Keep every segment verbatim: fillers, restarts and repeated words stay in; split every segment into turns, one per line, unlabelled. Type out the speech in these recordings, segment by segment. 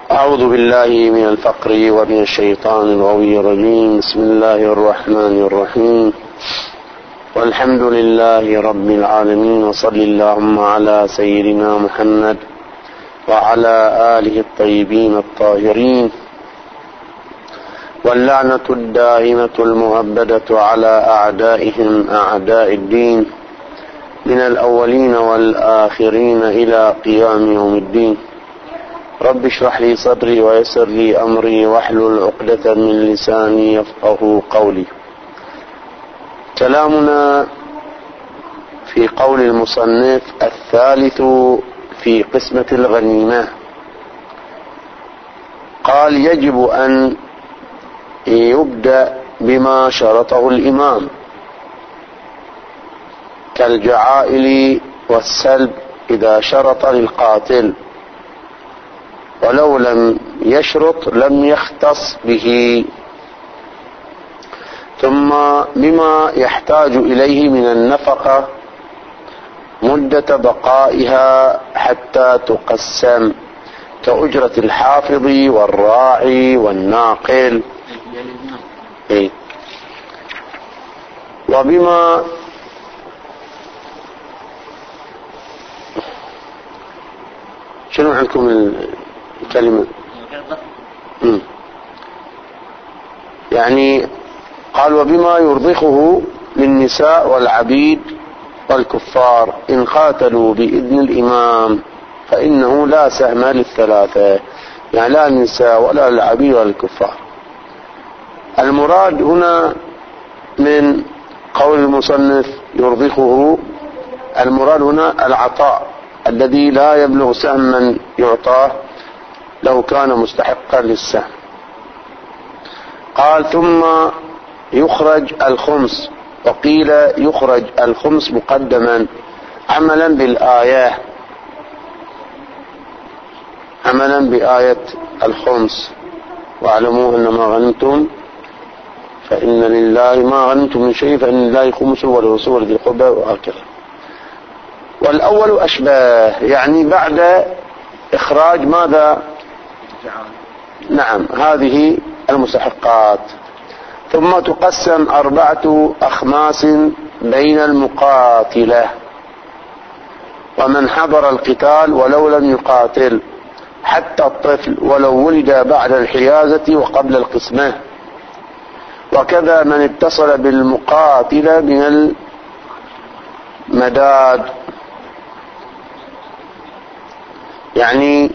أعوذ بالله من الفقر ومن الشيطان الغوي الرجيم. بسم الله الرحمن الرحيم، والحمد لله رب العالمين، وصل اللهم على سيدنا محمد وعلى آله الطيبين الطاهرين، واللعنة الدائمة المؤبدة على أعدائهم أعداء الدين من الأولين والآخرين إلى قيام يوم الدين. رب اشرح لي صدري ويسر لي أمري واحلل عقدة من لساني يفقه قولي. كلامنا في قول المصنف الثالث في قسمة الغنيمة. قال: يجب أن يبدأ بما شرطه الإمام كالجعائل والسلب إذا شرط للقاتل، ولو لم يشرط لم يختص به، ثم بما يحتاج إليه من النفقة مدة بقائها حتى تقسم كأجرة الحافظ والراعي والناقل، إيه؟ وبما شنو عندكم الكلمة؟ مم. يعني قال: وبما يرضخه للنساء والعبيد والكفار إن قاتلوا بإذن الإمام فإنه لا سهم للثلاثة، يعني لا النساء ولا العبيد ولا الكفار. المراد هنا من قول المصنف يرضخه، المراد هنا العطاء الذي لا يبلغ سهما يعطاه لو كان مستحقا للسهم. قال: ثم يخرج الخمس، وقيل يخرج الخمس مقدما عملا بالآية، عملا بآية الخمس: واعلموا أن ما غنمتم فإن لله ما غنمتم من شيء فإن لله خمسه ولرسوله ولذي القربى، وهكذا. والأول أشبه، يعني بعد إخراج ماذا؟ نعم، هذه المستحقات. ثم تقسم أربعة أخماس بين المقاتلة ومن حضر القتال ولو لم يقاتل، حتى الطفل ولو ولد بعد الحيازة وقبل القسمة، وكذا من اتصل بالمقاتلة من المداد، يعني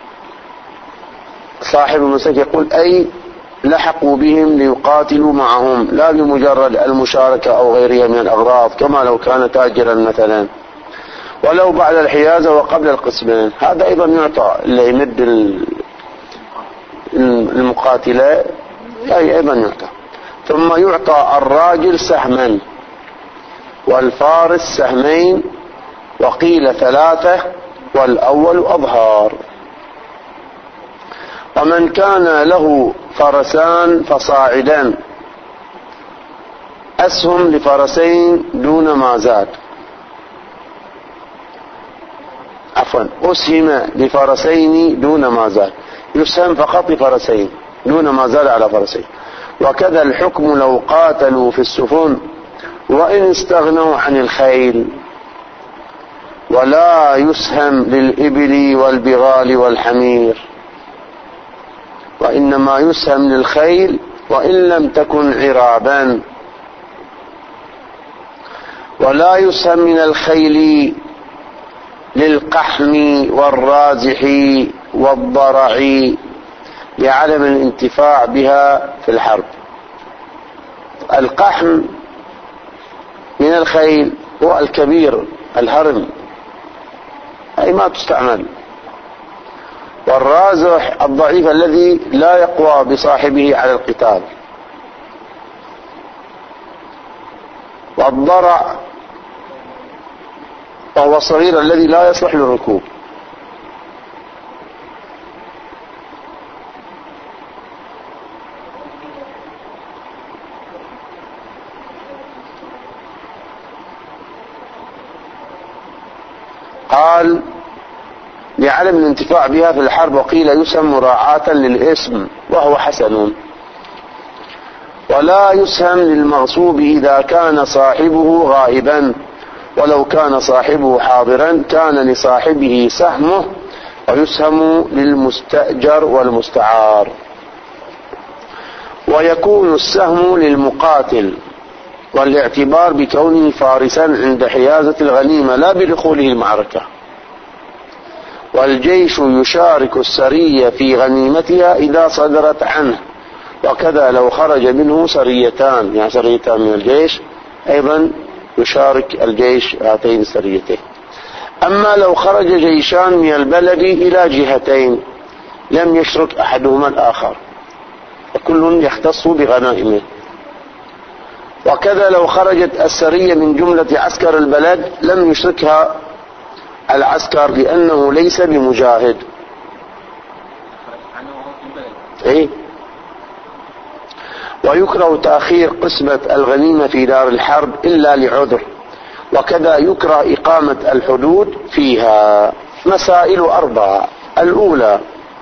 صاحب المسلك يقول أي لحقوا بهم ليقاتلوا معهم، لا بمجرد المشاركة أو غيرها من الأغراض، كما لو كان تاجرا مثلا، ولو بعد الحيازة وقبل القسمين. هذا أيضا يعطى اللي يمد المقاتلة، أي أيضا يعطى. ثم يعطى الراجل سهما والفارس سهمين، وقيل ثلاثة والأول أظهار. ومن كان له فرسان فصاعدا أسهم لفرسين دون ما زاد، عفوا أسهم لفرسين دون ما زاد، يسهم فقط لفرسين دون ما زاد على فرسين. وكذا الحكم لو قاتلوا في السفن وإن استغنوا عن الخيل، ولا يسهم للإبل والبغال والحمير، وإنما يسهم للخيل وإن لم تكن عرابا. ولا يسهم من الخيل للقحم والرازح والضرع لعدم الانتفاع بها في الحرب. القحم من الخيل هو الكبير الهرم، أي ما تستعمل، والرازح الضعيف الذي لا يقوى بصاحبه على القتال، والضرع وهو الصغير الذي لا يصلح للركوب. قال: لعدم الانتفاع بها في الحرب، وقيل يسهم مراعاة للاسم وهو حسن. ولا يسهم للمغصوب إذا كان صاحبه غائبا، ولو كان صاحبه حاضرا كان لصاحبه سهمه، ويسهم للمستأجر والمستعار. ويكون السهم للمقاتل، والاعتبار بكونه فارسا عند حيازة الغنيمة لا بدخوله المعركة. والجيش يشارك السرية في غنيمتها إذا صدرت عنه، وكذا لو خرج منه سريتان، يعني سريتان من الجيش أيضا يشارك الجيش هاتين السريتين. أما لو خرج جيشان من البلد إلى جهتين لم يشرك أحدهما الآخر، وكل يختص بغنائمه. وكذا لو خرجت السرية من جملة عسكر البلد لم يشركها العسكر لأنه ليس بمجاهد. إيه؟ ويكره تأخير قسمة الغنيمة في دار الحرب إلا لعذر، وكذا يكره إقامة الحدود فيها. مسائل أربعة. الأولى: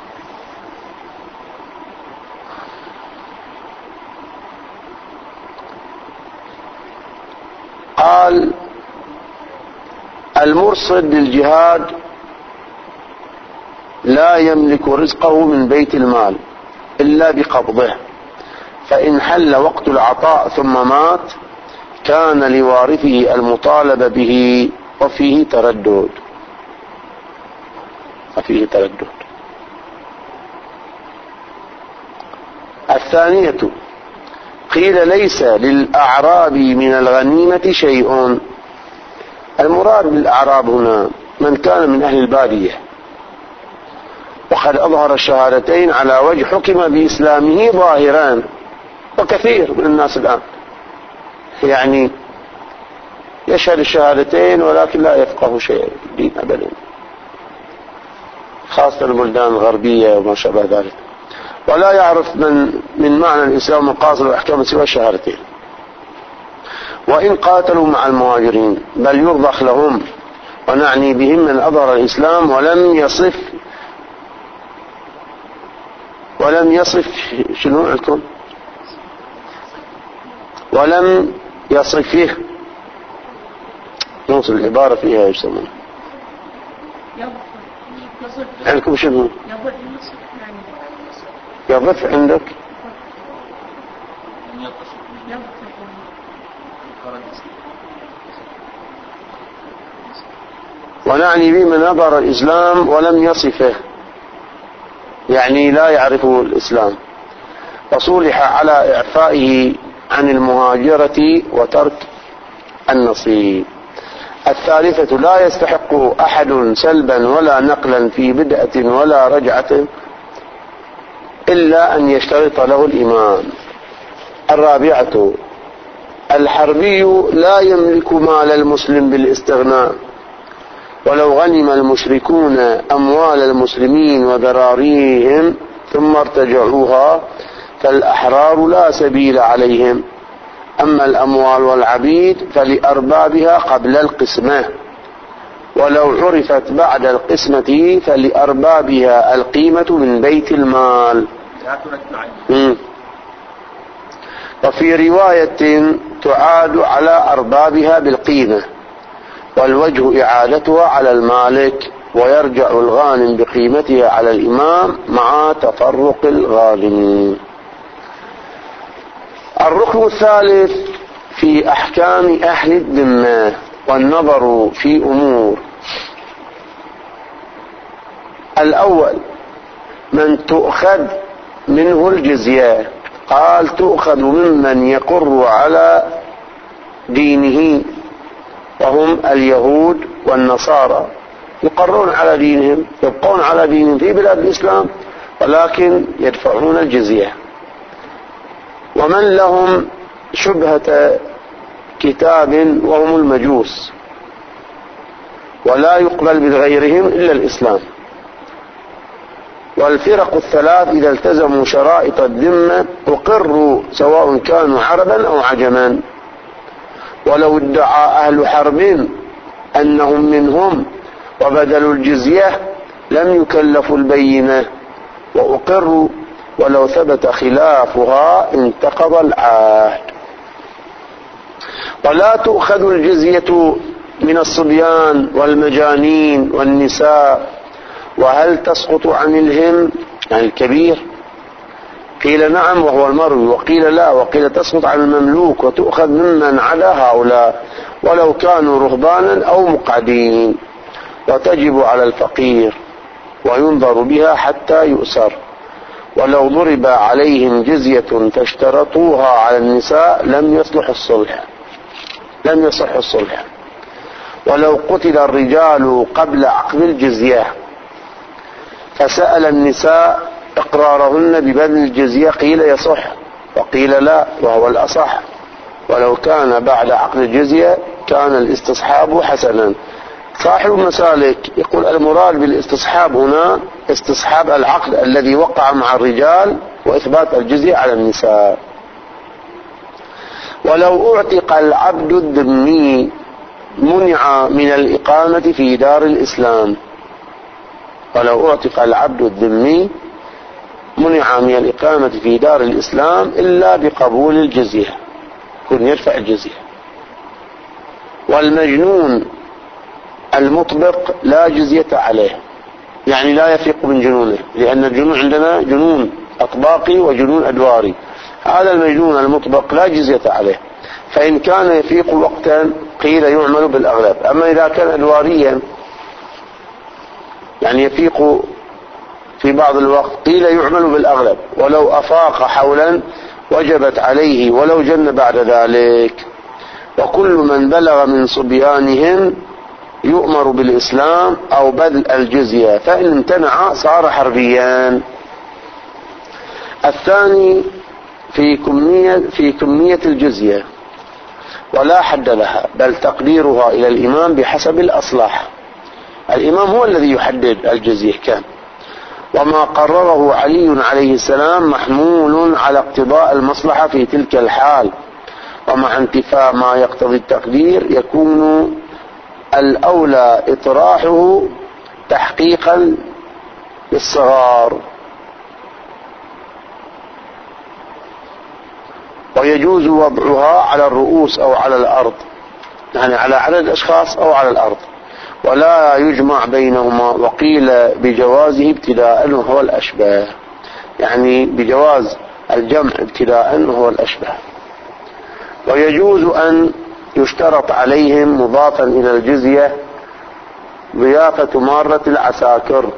قال المرصد للجهاد لا يملك رزقه من بيت المال إلا بقبضه، فإن حل وقت العطاء ثم مات كان لوارثه المطالبة به، وفيه تردد وفيه تردد. الثانية: قيل ليس للأعراب من الغنيمة شيء. المراد بالأعراب هنا من كان من أهل البادية، وقد أظهر الشهادتين على وجه حكم بإسلامه ظاهران، وكثير من الناس الآن يعني يشهد الشهادتين ولكن لا يفقه شيء دين أبدا، خاصة البلدان الغربية وما شابه ذلك، ولا يعرف من من معنى الإسلام ومقاصد وأحكام سوى الشهادتين. وإن قاتلوا مع المهاجرين بل يرضخ لهم، ونعني بهم من أظهر الإسلام ولم يصف ولم يصف شنو عندكم ولم يصفه، نوصل العبارة فيها يسمون عندكم شنو يضف عندك ونعني به من أظهر الإسلام ولم يصفه، يعني لا يعرفه الإسلام، وصلح على إعفائه عن المهاجرة وترك النصيب. الثالثة: لا يستحق أحد سلبا ولا نقلا في بدءة ولا رجعة إلا أن يشترط له الإمام. الرابعة: الحربي لا يملك مال المسلم بالاستغناء، ولو غنم المشركون أموال المسلمين وذراريهم ثم ارتجعوها فالأحرار لا سبيل عليهم، أما الأموال والعبيد فلأربابها قبل القسمة، ولو عرفت بعد القسمة فلأربابها القيمة من بيت المال. وفي رواية تعاد على أربابها بالقيمة، والوجه إعادتها على المالك، ويرجع الغانم بقيمتها على الإمام مع تفرق الغانمين. الركن الثالث في أحكام أهل الذمة والنظر في أمور. الأول: من تؤخذ منه الجزية. قال تؤخذ ممن يقر على دينه، وهم اليهود والنصارى، يقرون على دينهم، يبقون على دينهم في بلاد الإسلام ولكن يدفعون الجزية. ومن لهم شبهة كتاب وهم المجوس، ولا يقبل بغيرهم إلا الإسلام. والفرق الثلاث إذا التزموا شرائط الذمة أقروا سواء كانوا عربا أو عجما. ولو ادعى أهل حرب أنهم منهم وبذلوا الجزية لم يكلفوا البينة وأقروا، ولو ثبت خلافها انتقض العهد. ولا تؤخذ الجزية من الصبيان والمجانين والنساء. وهل تسقط عن الهم يعني الكبير؟ قيل نعم وهو المروي، وقيل لا، وقيل تسقط عن المملوك وتؤخذ ممن عدا هؤلاء ولو كانوا رهبانا أو مقعدين، وتجب على الفقير وينظر بها حتى يؤسر. ولو ضرب عليهم جزية فاشترطوها على النساء لم يصلح الصلح لم يصح الصلح. ولو قتل الرجال قبل عقد الجزية فسأل النساء إقرارهن ببذل الجزية قيل يصح وقيل لا وهو الأصح. ولو كان بعد عقد الجزية كان الاستصحاب حسنا. صاحب المسالك يقول المراد بالاستصحاب هنا استصحاب العقد الذي وقع مع الرجال وإثبات الجزية على النساء. ولو اعتق العبد الذمي منع من الإقامة في دار الإسلام. ولو اعتق العبد الذمي منع من الإقامة في دار الإسلام إلا بقبول الجزية، كن يدفع الجزية. والمجنون المطبق لا جزية عليه، يعني لا يفيق من جنونه، لأن الجنون عندنا جنون أطباقي وجنون أدواري. هذا المجنون المطبق لا جزية عليه، فإن كان يفيق وقتا قيل يعمل بالأغلب. أما إذا كان أدواريا يعني يفيق في بعض الوقت قيل يعمل بالأغلب. ولو أفاق حولا وجبت عليه ولو جن بعد ذلك. وكل من بلغ من صبيانهم يؤمر بالإسلام أو بذل الجزية، فإن امتنع صار حربيا. الثاني في كمية, في كمية الجزية ولا حد لها، بل تقديرها إلى الإمام بحسب الأصلح. الإمام هو الذي يحدد الجزية كم، وما قرره علي عليه السلام محمول على اقتضاء المصلحة في تلك الحال، ومع انتفاء ما يقتضي التقدير يكون الأولى إطراحه تحقيقا للصغار. ويجوز وضعها على الرؤوس أو على الأرض، يعني على عدد الأشخاص أو على الأرض، ولا يجمع بينهما. وقيل بجوازه ابتداء وهو الأشبه، يعني بجواز الجمع ابتداء وهو الأشبه. ويجوز أن يشترط عليهم مضافا إلى الجزية ضيافة مارة العساكر،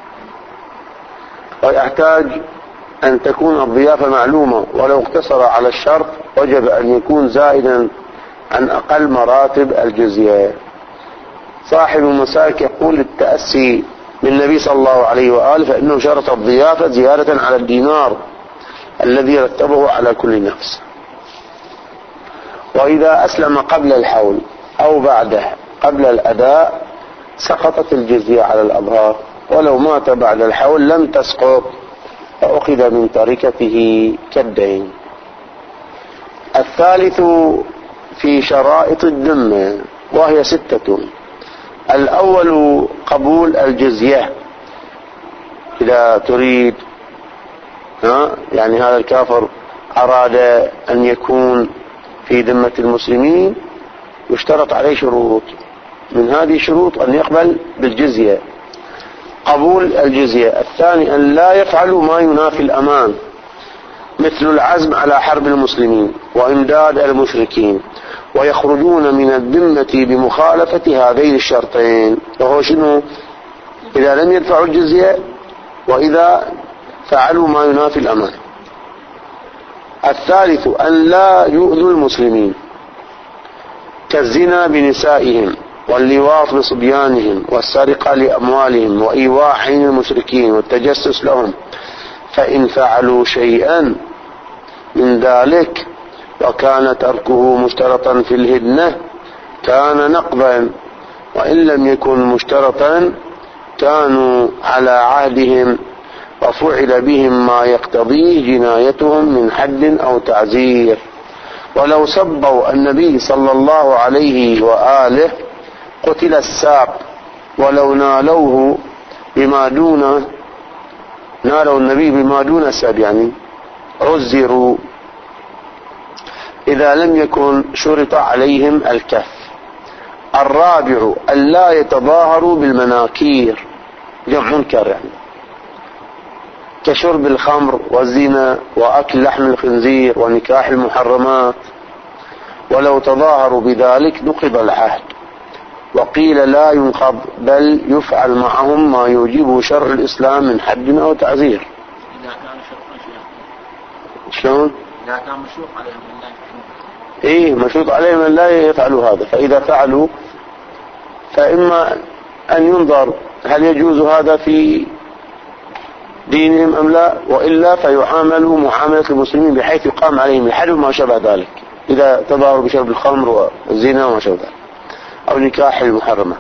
ويحتاج أن تكون الضيافة معلومة، ولو اقتصر على الشرط وجب أن يكون زائدا عن أقل مراتب الجزية. صاحب المسالك يقول التأسي من النبي صلى الله عليه وآله فإنه شرط الضيافة زيادة على الدينار الذي رتبه على كل نفس. وإذا أسلم قبل الحول أو بعده قبل الأداء سقطت الجزية على الأظهار، ولو مات بعد الحول لم تسقط فأخذ من تركته كالدين. الثالث في شرائط الذمة وهي ستة. الأول قبول الجزية، إذا تريد ها يعني هذا الكافر أراد أن يكون في ذمة المسلمين يشترط عليه شروط، من هذه الشروط أن يقبل بالجزية، قبول الجزية. الثاني أن لا يفعلوا ما ينافي الأمان، مثل العزم على حرب المسلمين وإمداد المشركين، ويخرجون من الذمة بمخالفة هذين الشرطين، وهو شنو؟ إذا لم يدفعوا الجزية وإذا فعلوا ما ينافي الأمان. الثالث أن لا يؤذوا المسلمين كالزنا بنسائهم واللواط بصبيانهم والسرقة لأموالهم وإيواء عين المشركين والتجسس لهم، فإن فعلوا شيئا من ذلك وكان تركه مشترطا في الهدنة كان نقضا، وإن لم يكن مشترطا كانوا على عهدهم وفعل بهم ما يقتضيه جنايتهم من حد أو تعزير. ولو سبوا النبي صلى الله عليه وآله قتل الساب، ولو نالوه بما دون نالوا النبي بما دون السد يعني عزروا إذا لم يكن شرط عليهم الكف. الرابع ألا يتظاهروا بالمناكير، جمع منكر يعني، كشرب الخمر والزنا وأكل لحم الخنزير ونكاح المحرمات، ولو تظاهروا بذلك نقض العهد. وقيل لا ينقض بل يفعل معهم ما يوجبه شرع الإسلام من حد أو تعزير.
إذا كان شرطا
شلون؟
إذا كان مشروط عليهم أن لا يفعلوا.
إيه مشروط عليهم أن لا يفعلوا هذا، فإذا فعلوا فإما أن ينظر هل يجوز هذا في دينهم أم لا، وإلا فيعاملوا معاملة المسلمين بحيث يقام عليهم الحد وما شابه ذلك، إذا تظاهروا بشرب الخمر والزنا وما شابه ذلك أو نكاح المحرمات.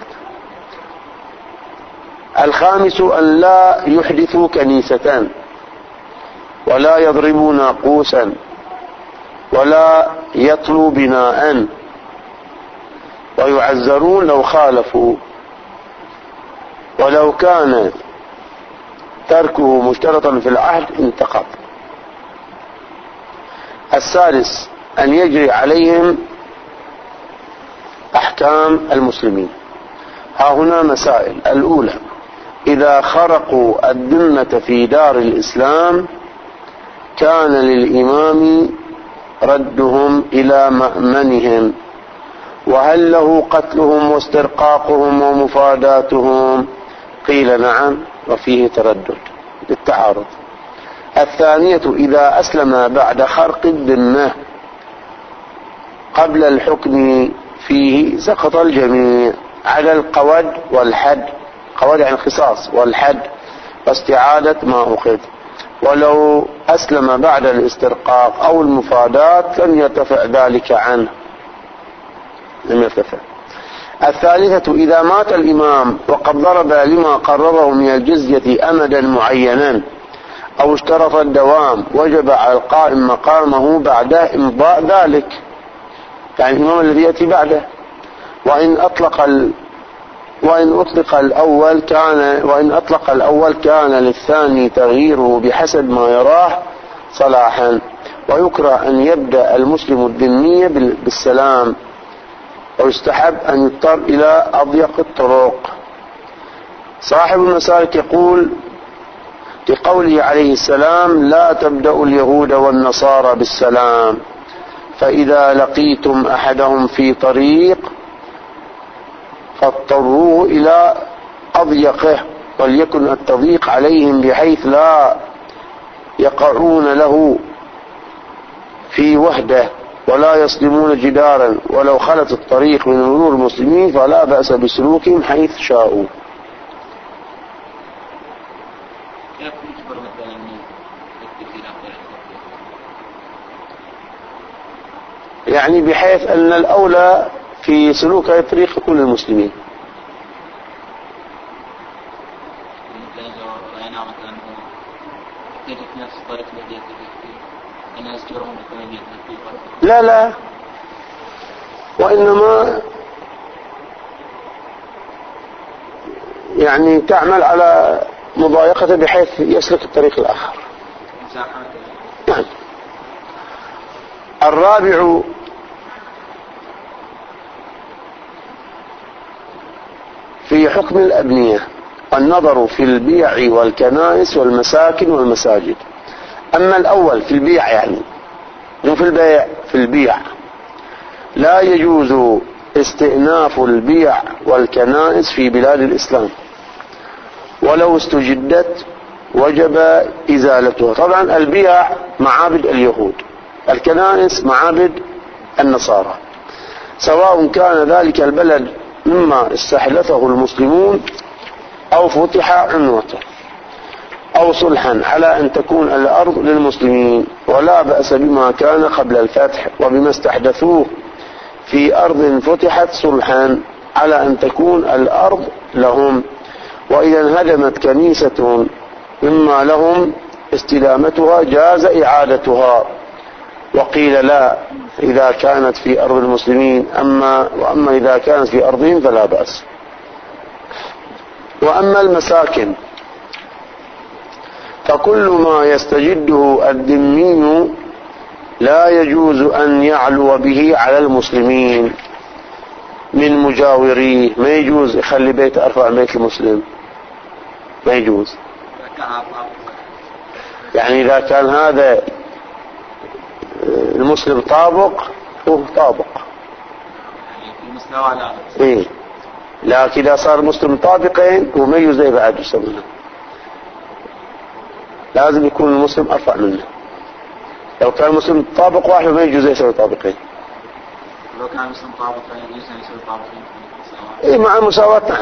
الخامس أن لا يحدثوا كنيسة ولا يضربوا ناقوسا ولا يطلوا بناء، ويعزرون لو خالفوا، ولو كان تركه مشترطا في العهد انتقض. السادس أن يجري عليهم أحكام المسلمين. ها هنا مسائل. الأولى إذا خرقوا الذمة في دار الإسلام كان للإمام ردهم إلى مأمنهم، وهل له قتلهم واسترقاقهم ومفاداتهم؟ قيل نعم، وفيه تردد بالتعارض. الثانية إذا أسلم بعد خرق الذمة قبل الحكم فيه سقط الجميع على القود والحد، قود يعني قصاص، والحد واستعادة ما أخذ، ولو أسلم بعد الاسترقاق أو المفادات لم يرتفع ذلك عنه، لم يرتفع. الثالثة إذا مات الإمام وقد ضرب لما قرره من الجزية أمدا معينا أو اشترط الدوام وجب على القائم مقامه بعده إمضاء ذلك، يعني الإمام الذي يأتي بعده. وإن أطلق ال... وإن أطلق الأول كان وإن أطلق الأول كان للثاني تغييره بحسب ما يراه صلاحا. ويكره أن يبدأ المسلم الذمي بالسلام، ويستحب أن يضطر إلى أضيق الطرق. صاحب المسالك يقول لقوله عليه السلام لا تبدأ اليهود والنصارى بالسلام، فإذا لقيتم أحدهم في طريق فاضطروه إلى أضيقه، وليكن التضييق عليهم بحيث لا يقعون له في وحده ولا يصدمون جدارا، ولو خلت الطريق من مرور المسلمين فلا بأس بسلوكهم حيث شاءوا. يعني بحيث أن الأولى في سلوك هذه الطريق يكون المسلمين. لا لا، وإنما يعني تعمل على مضايقته بحيث يسلك الطريق الآخر. نعم. الرابع في حكم الأبنية النظر في البيع والكنائس والمساكن والمساجد. أما الأول في البيع يعني مو في البيع، في البيع لا يجوز استئناف البيع والكنائس في بلاد الإسلام، ولو استجدت وجب إزالتها. طبعا البيع معابد اليهود، الكنائس معابد النصارى، سواء كان ذلك البلد مما استحدثه المسلمون أو فتح عنوته أو صلحا على أن تكون الأرض للمسلمين، ولا بأس بما كان قبل الفتح وبما استحدثوه في أرض فتحت صلحا على أن تكون الأرض لهم. وإذا انهدمت كنيسة مما لهم استدامتها جاز إعادتها. وقيل لا إذا كانت في أرض المسلمين، أما وأما إذا كانت في أرضهم فلا بأس. وأما المساكن فكل ما يستجده الذمي لا يجوز أن يعلو به على المسلمين من مجاوريه. ما يجوز يخلي بيت أرفع بيت المسلم، ما يجوز. يعني إذا كان هذا المسلم طابق هو طابق، إيه، لكن إذا صار مسلم طابقين هو ما يجوز بعد يسمونه، لازم يكون المسلم أرفع منه. لو كان مسلم طابق واحد ما يجوز يسوي طابقين.
لو كان مسلم طابقين يجوز يسوي طابقين.
إيه، مع المساواة. نعم.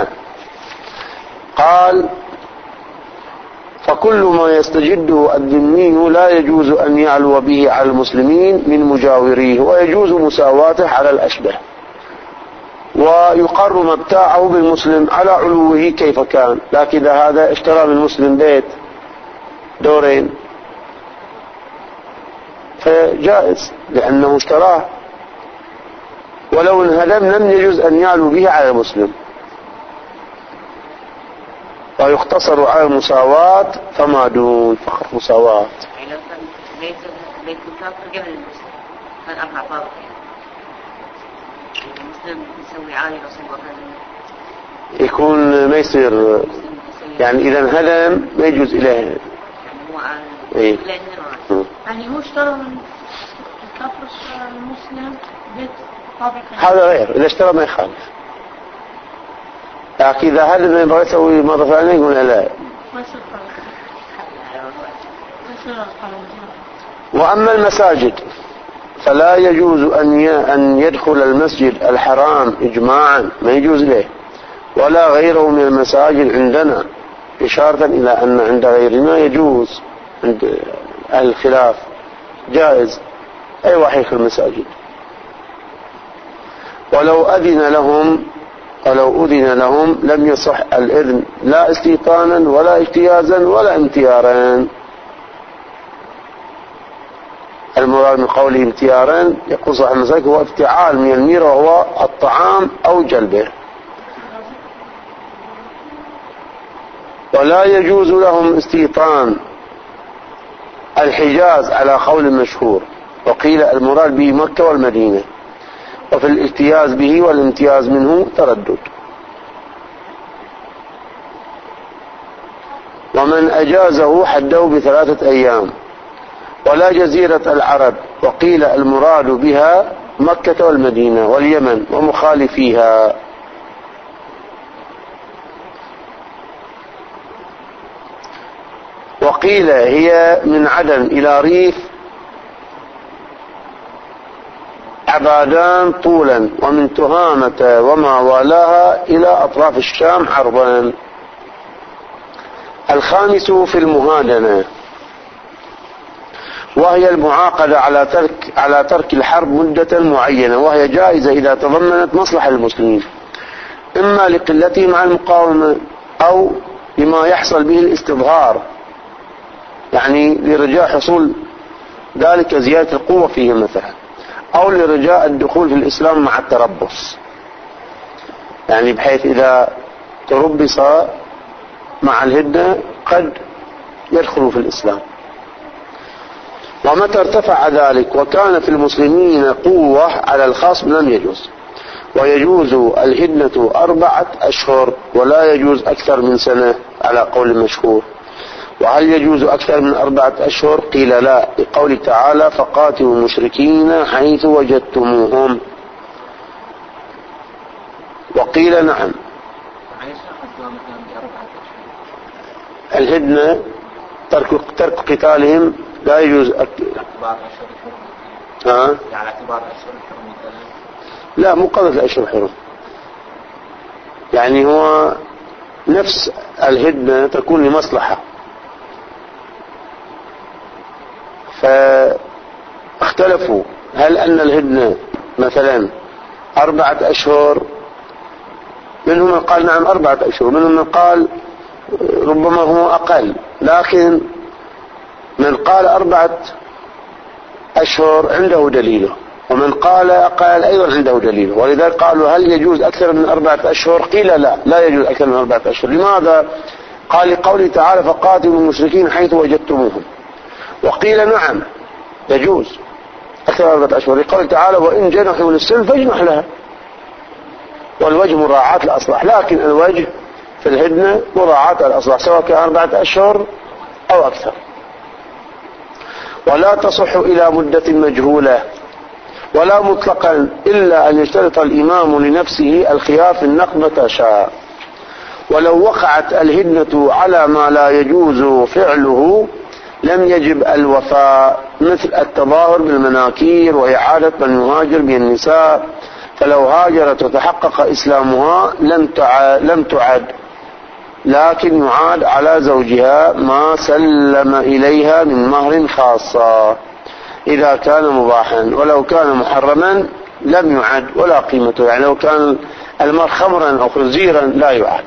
قال فكل ما يستجده الذمي لا يجوز أن يعلو به على المسلمين من مجاوريه، ويجوز مساواته على الأشبه، ويقر مبتاعه بالمسلم على علوه كيف كان. لكن إذا هذا اشترى من مسلم بيت دورين فجائز لأنه اشتراه، ولو انهدم لم يجوز أن يعلو به على المسلم، ويقتصر على المساواة فما دون فقط مساواة.
يعني لو كان بيت بيت الكافر قبل المسلم كان أربع طابق، المسلم يسوي عالي رسول الله
يكون ما يصير، يعني إذا انهدم ما يجوز إليه.
يعني هو
إيه؟
يعني هو اشترى من الكافر اشترى المسلم بيت طابق،
هذا غير. إذا اشترى ما يخالف، لكن إذا هذا ما يبغى يسوي مرة ثانية يقول لا. وأما المساجد فلا يجوز أن يدخل المسجد الحرام إجماعا، ما يجوز له، ولا غيره من المساجد عندنا، إشارة إلى أن عند غيرنا يجوز. عند أهل الخلاف جائز أي واحد يدخل المساجد، ولو أذن لهم ولو أذن لهم لم يصح الإذن لا استيطانا ولا اجتيازا ولا امتيارا. المراد من قوله امتيارا يقول صاحب المساجد هو افتعال من المير وهو الطعام أو جلبه. ولا يجوز لهم استيطان الحجاز على قول مشهور، وقيل المراد به مكة والمدينة، وفي الاجتياز به والامتياز منه تردد. ومن أجازه حده بثلاثة أيام. ولا جزيرة العرب، وقيل المراد بها مكة والمدينة واليمن ومخالفيها. وقيل هي من عدن إلى ريف عبادان طولا، ومن تهامة وما والاها إلى أطراف الشام عرضا. الخامس في المهادنة، وهي المعاقدة على ترك على ترك الحرب مدة معينة، وهي جائزة إذا تضمنت مصلحة المسلمين، إما لقلتهم عن المقاومة أو لما يحصل به الاستظهار، يعني لرجاء حصول ذلك زيادة القوة فيهم مثلا، أو لرجاء الدخول في الإسلام مع التربص، يعني بحيث إذا تربص مع الهدنة قد يدخلوا في الإسلام. ومتى ارتفع ذلك وكان في المسلمين قوة على الخصم لم يجوز. ويجوز الهدنة أربعة أشهر، ولا يجوز أكثر من سنة على قول مشهور. وهل يجوز أكثر من أربعة أشهر؟ قيل لا، لقول تعالى فقاتلوا المشركين حيث وجدتموهم. وقيل نعم. الهدنة ترك ترك قتالهم لا يجوز أكثر. ها؟
يعني اعتبار أشهر الحرم مثلا؟
لا، مو قضية أشهر الحرم، يعني هو نفس الهدنة تكون لمصلحة، فاختلفوا هل أن الهدنة مثلا أربعة أشهر، منهم من قال نعم أربعة أشهر، منهم من قال ربما هو أقل، لكن من قال أربعة أشهر عنده دليله. ومن قال قال أيضا عنده دليل. ولذلك قالوا هل يجوز أكثر من أربعة أشهر؟ قيل لا لا يجوز أكثر من أربعة أشهر. لماذا؟ قال لقوله تعالى فقاتلوا المشركين حيث وجدتموهم. وقيل نعم يجوز أكثر من أربعة أشهر لقوله تعالى وإن جنحوا للسلم فاجنح لها. والوجه مراعاة الأصلح، لكن الوجه في الهدنة مراعاة الأصلح سواء كان أربعة أشهر أو أكثر. ولا تصح إلى مدة مجهولة ولا مطلقا إلا أن يشترط الإمام لنفسه الخيار في النقد متى شاء. ولو وقعت الهدنة على ما لا يجوز فعله لم يجب الوفاء، مثل التظاهر بالمناكير وإعادة من يهاجر من النساء، فلو هاجرت وتحقق إسلامها لم لم تعد، لكن يعاد على زوجها ما سلم إليها من مهر خاصة إذا كان مباحا، ولو كان محرما لم يعد ولا قيمته. يعني لو كان المهر خمرا أو خنزيرا لا يعد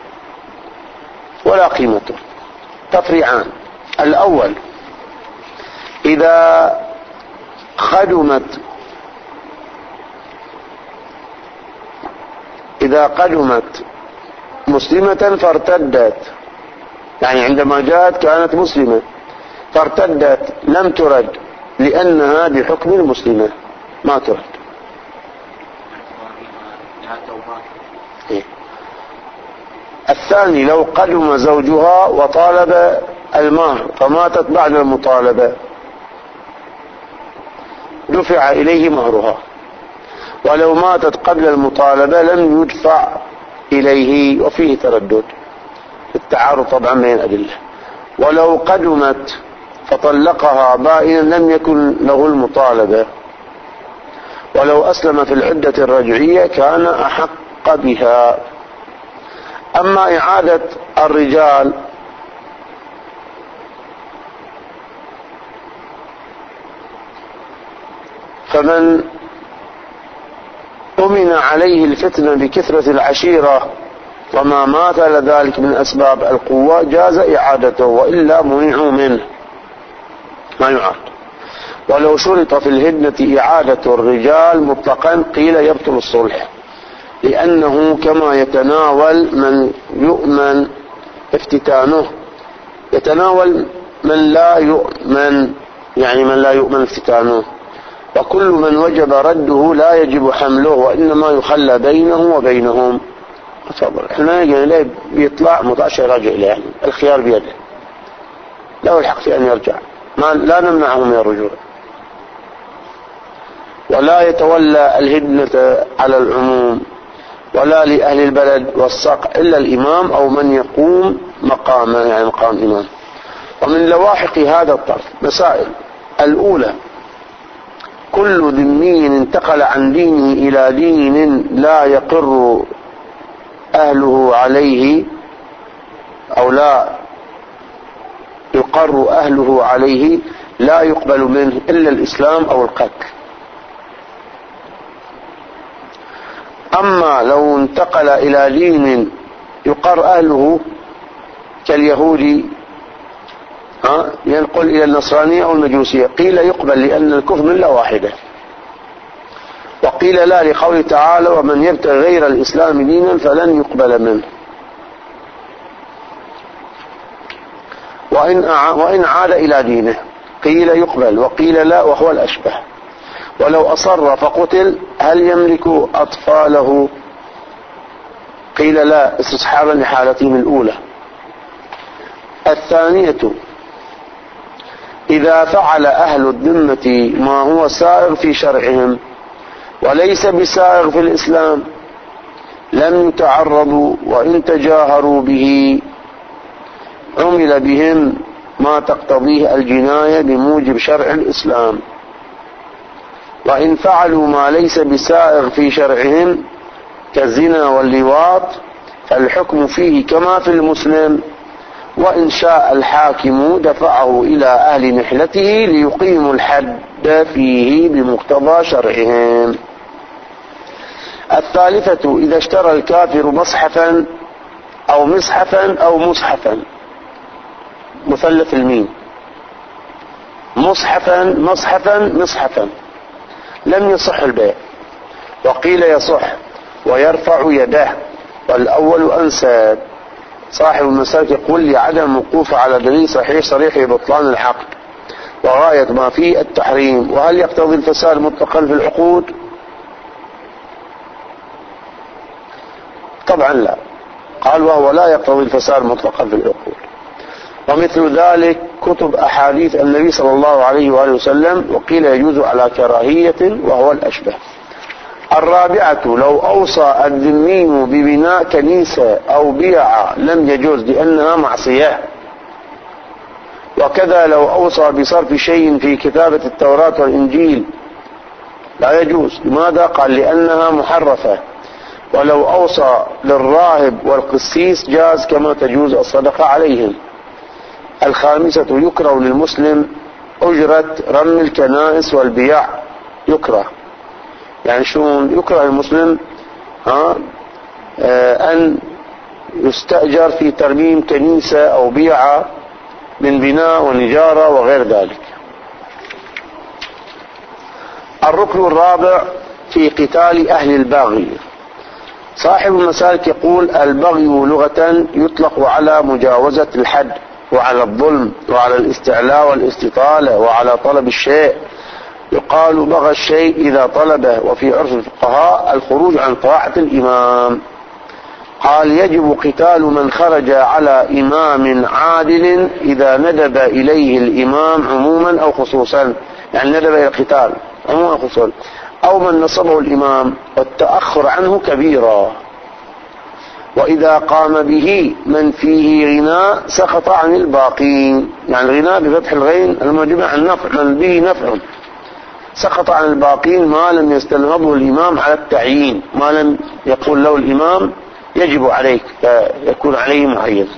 ولا قيمته. تفريعان: الأول إذا قدمت إذا قدمت مسلمة فارتدت، يعني عندما جاءت كانت مسلمة فارتدت لم ترد لأنها بحكم المسلمة ما ترد. إيه؟ الثاني لو قدم زوجها وطالب المهر فماتت بعد المطالبة دفع إليه مهرها، ولو ماتت قبل المطالبة لم يدفع إليه، وفيه تردد التعارض طبعا بين أدلة. ولو قدمت فطلقها بائنا لم يكن له المطالبة، ولو أسلم في العدة الرجعية كان أحق بها. أما إعادة الرجال فمن أمن عليه الفتنة بكثرة العشيرة وما مات لذلك من أسباب القوة جاز إعادته، وإلا منعوا منه ما يعاد. ولو شرط في الهدنة إعادة الرجال مطلقا قيل يبطل الصلح، لأنه كما يتناول من يؤمن افتتانه يتناول من لا يؤمن، يعني من لا يؤمن افتتانه، وكل من وجب رده لا يجب حمله وإنما يخلى بينه وبينهم. تفضل. احنا يعني بيطلع مطاشر راجع إليه، يعني الخيار بيده، له الحق في أن يرجع، ما لا نمنعه من الرجوع. ولا يتولى الهدنة على العموم ولا لأهل البلد والصقع إلا الإمام أو من يقوم مقامه، يعني مقام إمام. ومن لواحق هذا الطرف مسائل: الأولى كل ذمي انتقل عن دينه إلى دين لا يقر أهله عليه أو لا يقر أهله عليه لا يقبل منه إلا الإسلام أو القتل. أما لو انتقل إلى دين يقر أهله كاليهودي ها ينقل إلى النصرانية أو المجوسية قيل يقبل لأن الكفر ملة واحدة، وقيل لا لقوله تعالى ومن يبتغي غير الإسلام دينا فلن يقبل منه. وإن وإن عاد إلى دينه قيل يقبل وقيل لا وهو الأشبه. ولو أصر فقتل هل يملك أطفاله؟ قيل لا استصحابا لحالتهم الأولى. الثانية إذا فعل أهل الذمة ما هو سائغ في شرعهم وليس بسائغ في الإسلام لم يتعرضوا، وإن تجاهروا به عمل بهم ما تقتضيه الجناية بموجب شرع الإسلام. وإن فعلوا ما ليس بسائغ في شرعهم كالزنا واللواط فالحكم فيه كما في المسلم، وإن شاء الحاكم دفعه إلى أهل نحلته ليقيموا الحد فيه بمقتضى شرعهم. الثالثة إذا اشترى الكافر مصحفا أو مصحفا أو مصحفا مثلث الميم مصحفا مصحفا مصحفا لم يصح البيع، وقيل يصح ويرفع يده، والأول أنسب. صاحب المسالك يقول لعدم وقوف على دليل صحيح صريح ببطلان العقد وغاية ما فيه التحريم. وهل يقتضي الفساد مطلقا في العقود؟ طبعا لا. قال وهو لا يقتضي الفساد مطلقا في العقود. ومثل ذلك كتب أحاديث النبي صلى الله عليه وآله وسلم، وقيل يجوز على كراهية وهو الأشبه. الرابعة لو أوصى الذمي ببناء كنيسة أو بيعة لم يجوز لأنها معصية. وكذا لو أوصى بصرف شيء في كتابة التوراة والإنجيل لا يجوز. لماذا؟ قال لأنها محرفة. ولو أوصى للراهب والقسيس جاز كما تجوز الصدقة عليهم. الخامسة يكره للمسلم أجرة رم الكنائس والبيع. يكره يعني شلون يكره المسلم؟ ها آه أن يستأجر في ترميم كنيسة أو بيعة من بناء ونجارة وغير ذلك. الركن الرابع في قتال أهل البغي. صاحب المسالك يقول البغي لغة يطلق على مجاوزة الحد وعلى الظلم وعلى الاستعلاء والاستطالة وعلى طلب الشيء. يقال بغى الشيء إذا طلبه. وفي عرف الفقهاء الخروج عن طاعة الإمام. قال يجب قتال من خرج على إمام عادل إذا ندب إليه الإمام عموما أو خصوصا، يعني ندب إلى القتال عموما أو خصوصا، أو من نصبه الإمام والتأخر عنه كبيرا. وإذا قام به من فيه غناء سقط عن الباقين، يعني الغناء بفتح الغين الموجب عن نفع، من به نفع سقط عن الباقين ما لم يستنهضه الإمام على التعيين، ما لم يقول له الإمام يجب عليك يكون عليه معين.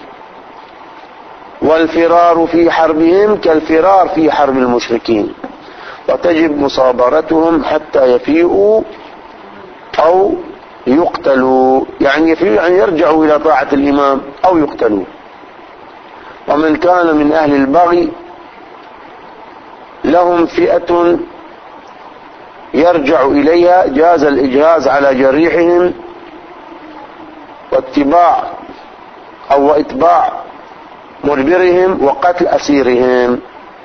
والفرار في حربهم كالفرار في حرب المشركين، وتجب مصابرتهم حتى يفيئوا أو يقتلوا، يعني يفيئوا يعني يرجعوا إلى طاعة الإمام أو يقتلوا. ومن كان من أهل البغي لهم فئة يرجع إليها جاز الإجهاز على جريحهم واتباع أو واتباع مدبرهم وقتل أسيرهم.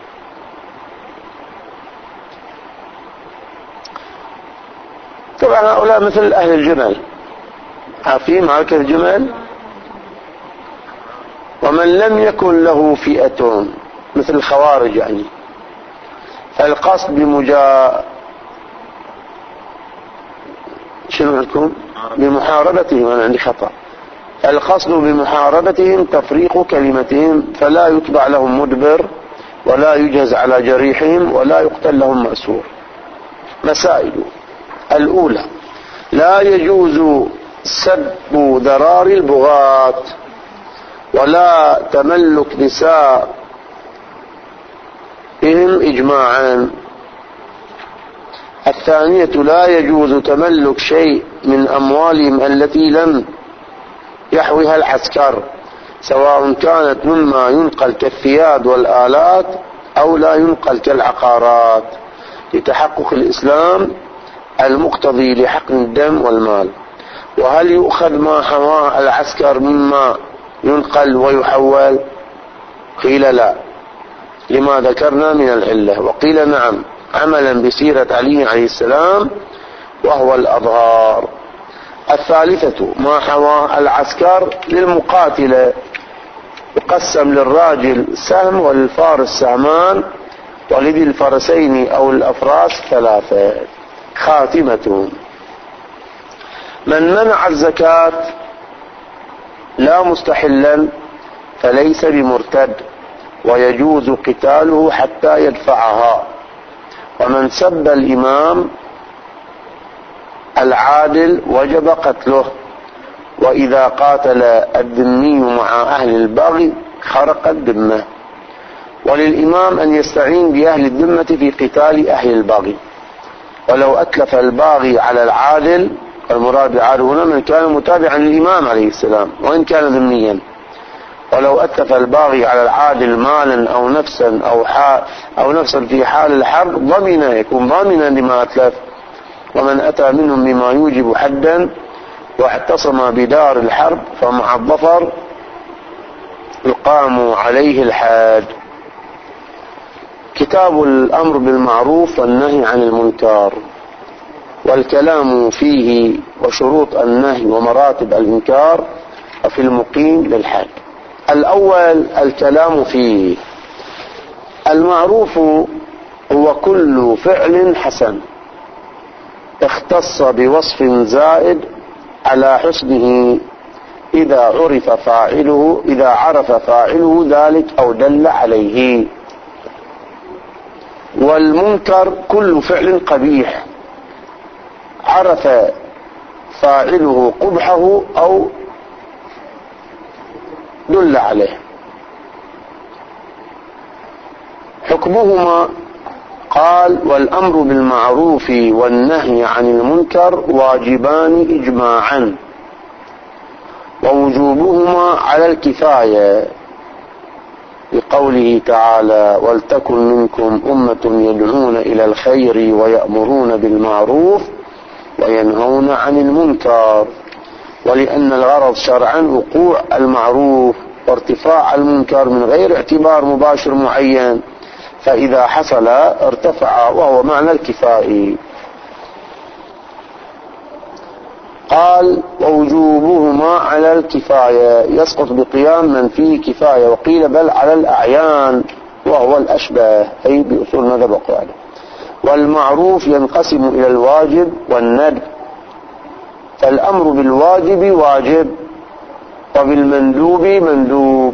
طبعا هؤلاء مثل أهل الجمل، عارفين معركة الجمل. ومن لم يكن له فئة مثل الخوارج يعني، فالقصد بمجا شنو عندكم بمحاربتهم، أنا عندي خطأ، القصد بمحاربتهم تفريق كلمتهم، فلا يتبع لهم مدبر ولا يجهز على جريحهم ولا يقتل لهم مأسور. مسائل: الأولى لا يجوز سب ذرار البغاة ولا تملك نسائهم إجماعا. الثانية لا يجوز تملك شيء من أموالهم التي لم يحويها العسكر، سواء كانت مما ينقل كالثياب والآلات أو لا ينقل كالعقارات، لتحقق الإسلام المقتضي لحقن الدم والمال. وهل يؤخذ ما حواه العسكر مما ينقل ويحول؟ قيل لا لما ذكرنا من العلة، وقيل نعم عملا بسيرة علي عليه السلام وهو الأظهار. الثالثة ما حواه العسكر للمقاتلة، يقسم للراجل سهم وللفارس سهمان ولذي الفرسين أو الأفراس ثلاثة. خاتمة: من منع الزكاة لا مستحلا فليس بمرتد ويجوز قتاله حتى يدفعها. ومن سب الإمام العادل وجب قتله. وإذا قاتل الذمي مع أهل البغي خرق الذمة. وللإمام أن يستعين بأهل الذمة في قتال أهل البغي. ولو أتلف الباغي على العادل، المراد بالعادل هنا من كان متابعا للإمام عليه السلام وإن كان ذميا، ولو أتلف الباغي على العادل مالا أو نفسا أو, أو نفسا في حال الحرب ضمن، يكون ضامنا لما أتلف ومن أتى منهم بما يوجب حدا واعتصم بدار الحرب فمع الظفر يقام عليه الحد. كتاب الأمر بالمعروف والنهي عن المنكر، والكلام فيه وشروط النهي ومراتب الإنكار وفي المقيم للحد. الأول الكلام فيه. المعروف هو كل فعل حسن اختص بوصف زائد على حسنه إذا عرف فاعله إذا عرف فاعله ذلك أو دل عليه. والمنكر كل فعل قبيح عرف فاعله قبحه أو دل عليه. حكمهما قال: والأمر بالمعروف والنهي عن المنكر واجبان إجماعا، ووجوبهما على الكفاية، لقوله تعالى: ولتكن منكم أمة يدعون إلى الخير ويأمرون بالمعروف وينهون عن المنكر. ولأن الغرض شرعا وقوع المعروف وارتفاع المنكر من غير اعتبار مباشر معين، فإذا حصل ارتفع، وهو معنى الكفاية. قال: ووجوبهما على الكفاية، يسقط بقيام من فيه كفاية، وقيل بل على الأعيان، وهو الأشبه، أي بأصول مذهب أقواله. والمعروف ينقسم إلى الواجب والندب، فالأمر بالواجب واجب وبالمندوب مندوب.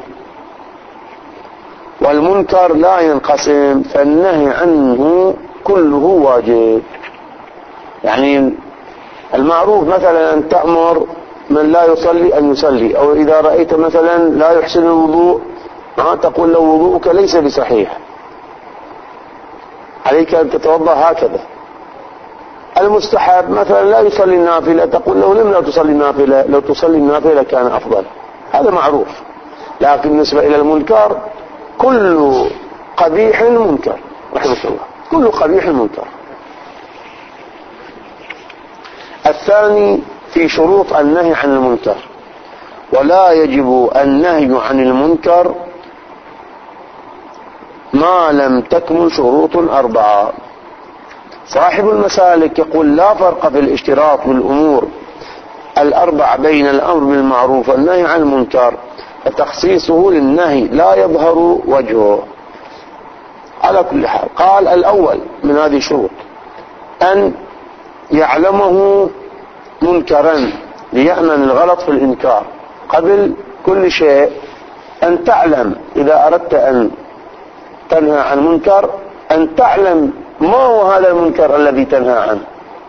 والمنكر لا ينقسم، فالنهي عنه كله واجب. يعني المعروف مثلا أن تأمر من لا يصلي أن يصلي، أو إذا رأيت مثلا لا يحسن الوضوء ما تقول له وضوءك ليس بصحيح، عليك أن تتوضأ هكذا. المستحب مثلا لا يصلي النافلة، تقول له لم لا تصلي النافلة، لو تصلي النافلة كان أفضل. هذا معروف. لكن بالنسبة إلى المنكر كل قبيح منكر، رحمة الله، كل قبيح منكر. الثاني في شروط النهي عن المنكر. ولا يجب النهي عن المنكر ما لم تكمل شروط أربعة. صاحب المسالك يقول: لا فرق في الاشتراط بالأمور الأربع بين الأمر بالمعروف والنهي عن المنكر، فتخصيصه للنهي لا يظهر وجهه. على كل حال، قال: الأول من هذه الشروط أن يعلمه منكرا ليأمن الغلط في الإنكار. قبل كل شيء أن تعلم، إذا أردت أن تنهى عن منكر، أن تعلم ما هو هذا المنكر الذي تنهى عنه.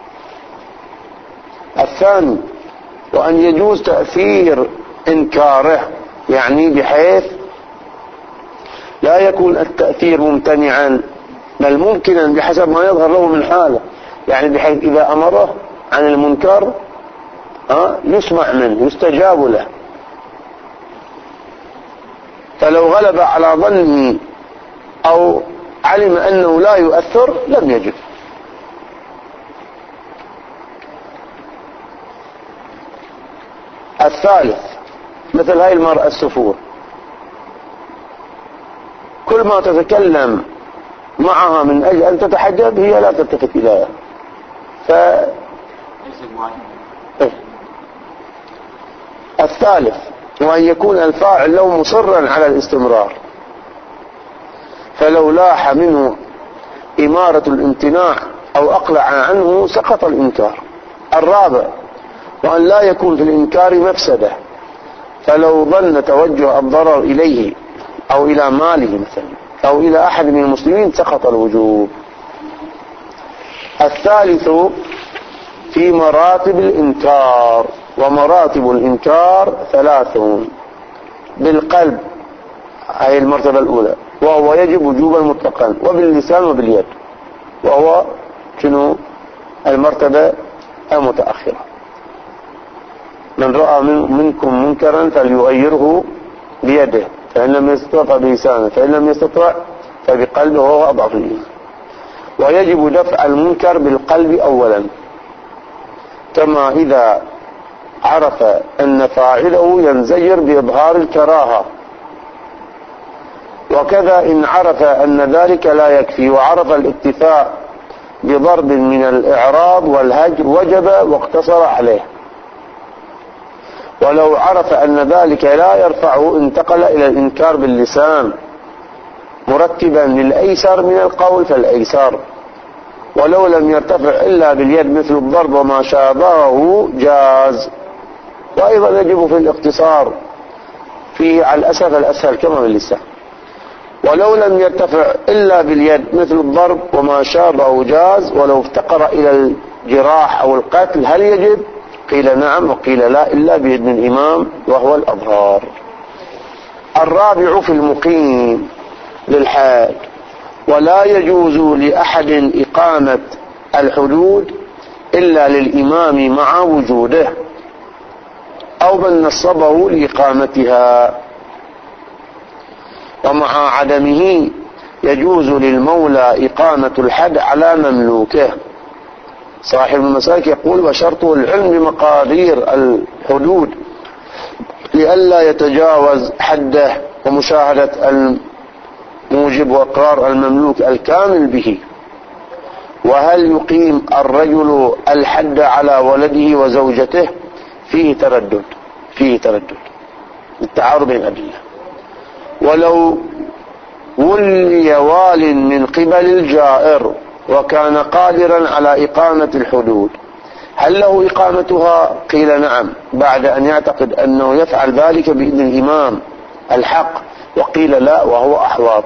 الثاني وأن يجوز تأثير إنكاره، يعني بحيث لا يكون التأثير ممتنعا بل ممكنا بحسب ما يظهر له من حاله، يعني بحيث إذا أمره عن المنكر يسمع منه، يستجاب له. فلو غلب على ظنه أو علم أنه لا يؤثر لم يجب. الثالث مثل هاي المرأة السفور، كل ما تتكلم معها من أجل أن تتحجب هي لا تلتفت إليها. ف... الثالث وأن يكون الفاعل له مصرا على الاستمرار، فلو لاح منه إمارة الامتناع أو أقلع عنه سقط الإنكار. الرابع وأن لا يكون في الإنكار مفسدة، فلو ظن توجه الضرر إليه أو إلى ماله مثلا أو إلى أحد من المسلمين سقط الوجوب. الثالث في مراتب الإنكار، ومراتب الإنكار ثلاثون. بالقلب، هذه المرتبة الأولى، وهو يجب وجوبا مطلقا، وباللسان وباليد، وهو شنو المرتبة المتأخرة. من رأى منكم منكرا فليغيره بيده، فإن لم يستطع فبلسانه، فإن لم يستطع فبقلبه، وهو أضعف الإيمان. ويجب دفع المنكر بالقلب أولا، كما إذا عرف أن فاعله ينزجر بإظهار الكراهة، وكذا إن عرف أن ذلك لا يكفي وعرف الاكتفاء بضرب من الإعراض والهجر وجب واقتصر عليه. ولو عرف أن ذلك لا يرفعه انتقل إلى الإنكار باللسان مرتبا للأيسر من القول فالأيسر. ولو لم يرتفع إلا باليد مثل الضرب وما شابهه جاز. وأيضا يجب في الاقتصار فيه على الأسف الأسهل كما باللسان. ولو لم يرتفع إلا باليد مثل الضرب وما شابهه جاز. ولو افتقر إلى الجراح أو القتل هل يجب؟ قيل نعم وقيل لا إلا بإذن الإمام وهو الأظهار. الرابع في المقيم للحاج: ولا يجوز لأحد إقامة الحدود إلا للإمام مع وجوده أو من نصبه لإقامتها، ومع عدمه يجوز للمولى إقامة الحد على مملوكه. صاحب المسالك يقول: وشرطه العلم بمقادير الحدود لئلا يتجاوز حده، ومشاهدة الموجب وإقرار المملوك الكامل به. وهل يقيم الرجل الحد على ولده وزوجته؟ فيه تردد فيه تردد التعارض بين الأدلة. ولو ولي وال من قبل الجائر وكان قادرا على إقامة الحدود هل له إقامتها؟ قيل نعم بعد أن يعتقد أنه يفعل ذلك بإذن الإمام الحق، وقيل لا وهو أحوط.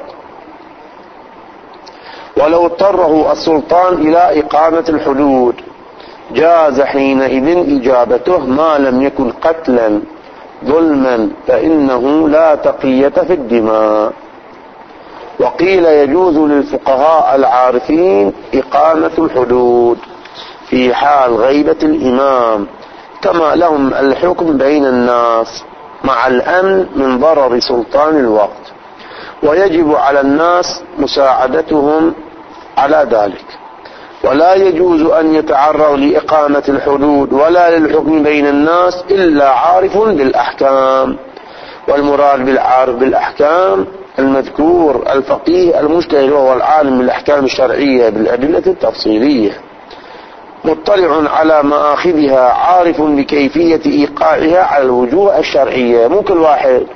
ولو اضطره السلطان إلى إقامة الحدود جاز حينئذ إجابته ما لم يكن قتلا ظلما، فإنه لا تقية في الدماء. وقيل يجوز للفقهاء العارفين إقامة الحدود في حال غيبة الإمام، كما لهم الحكم بين الناس مع الأمن من ضرر سلطان الوقت، ويجب على الناس مساعدتهم على ذلك. ولا يجوز أن يتعرض لإقامة الحدود ولا للحكم بين الناس إلا عارف بالأحكام. والمراد بالعارف بالأحكام المذكور الفقيه المجتهد، وهو العالم بالأحكام الشرعية بالأدلة التفصيلية، مطلع على مآخذها، عارف بكيفية إيقاعها على الوجوه الشرعية. مو كل واحد.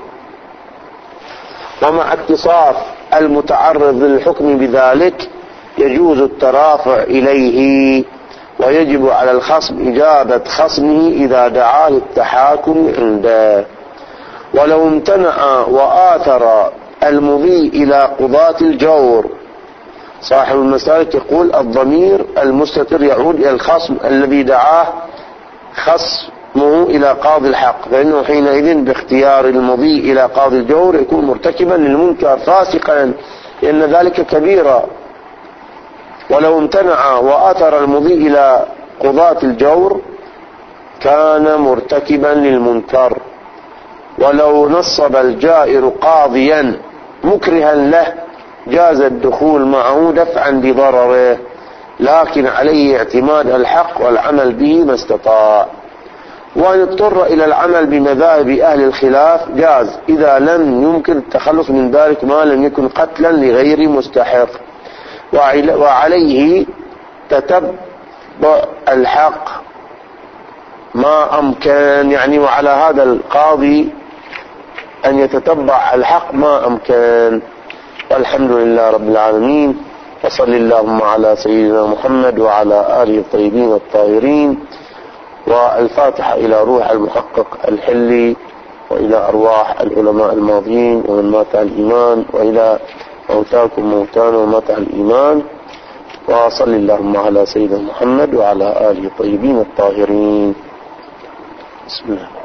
ومع اتصاف المتعرض للحكم بذلك يجوز الترافع إليه، ويجب على الخصم إجابة خصمه إذا دعاه التحاكم عنده. ولو امتنع وآثر المضي إلى قضاة الجور، صاحب المسالك يقول الضمير المستتر يعود إلى الخصم الذي دعاه خصمه إلى قاضي الحق، فإنه حينئذ باختيار المضي إلى قاضي الجور يكون مرتكبا للمنكر فاسقا، لأن ذلك كبيرة. ولو امتنع وآثر المضي إلى قضاة الجور كان مرتكبا للمنكر. ولو نصب الجائر قاضيا مكرها له جاز الدخول معه دفعا بضرره، لكن عليه اعتماد الحق والعمل به ما استطاع. وأن اضطر إلى العمل بمذاهب أهل الخلاف جاز إذا لم يمكن التخلص من ذلك ما لم يكن قتلا لغير مستحق، وعليه تتبع الحق ما أمكن، يعني وعلى هذا القاضي أن يتتبع الحق ما أمكن. والحمد لله رب العالمين، وصل اللهم على سيدنا محمد وعلى آله الطيبين الطاهرين. والفاتحة إلى روح المحقق الحلي، وإلى أرواح العلماء الماضيين ومن مات على الإيمان، وإلى موتاكم موتانا ومات على الإيمان. وصل اللهم على سيدنا محمد وعلى آله الطيبين الطاهرين. بسم الله.